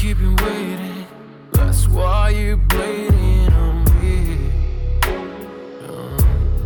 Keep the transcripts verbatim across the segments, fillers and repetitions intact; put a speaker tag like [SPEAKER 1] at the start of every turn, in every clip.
[SPEAKER 1] keep you waiting. That's why you're bleeding on me. uh,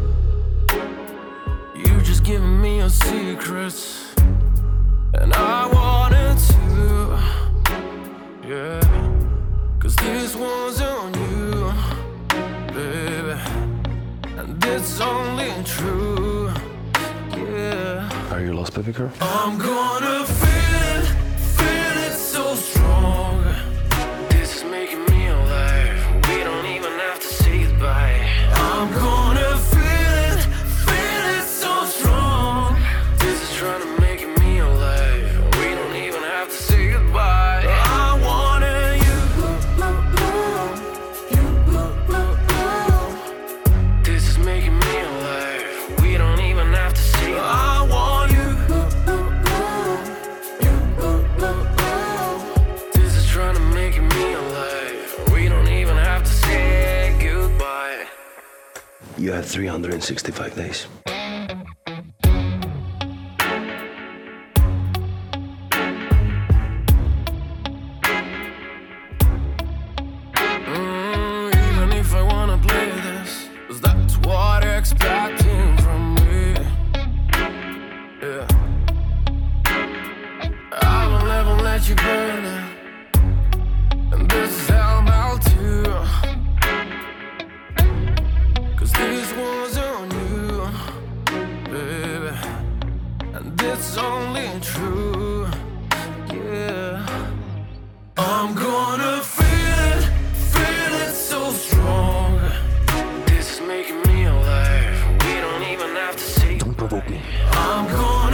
[SPEAKER 1] You just giving me your secrets, and I wanted to, yeah. Cause this one's on you, baby, and it's only true, yeah.
[SPEAKER 2] Are you lost, baby girl?
[SPEAKER 1] I'm gonna feel it, feel it so strong. This is making me alive. We don't even have to say goodbye. I'm gonna feel it, feel it so strong. This is trying to make me alive. We don't even have to say goodbye. I wanted you. This is making me alive. We don't even have to say goodbye. I want you. This is trying to make me alive. We don't even have to say goodbye.
[SPEAKER 2] You have three hundred sixty-five days.
[SPEAKER 1] Mm, even if I wanna play this, 'cause that's what you're expecting from me, yeah. I will never let you burn it, and this is how I'm about to. Cause this one's on you, baby, and it's only true, yeah. I'm gonna feel it, feel it so strong. This is making me alive. We don't even have to say
[SPEAKER 2] Don't provoke me.
[SPEAKER 1] I'm gonna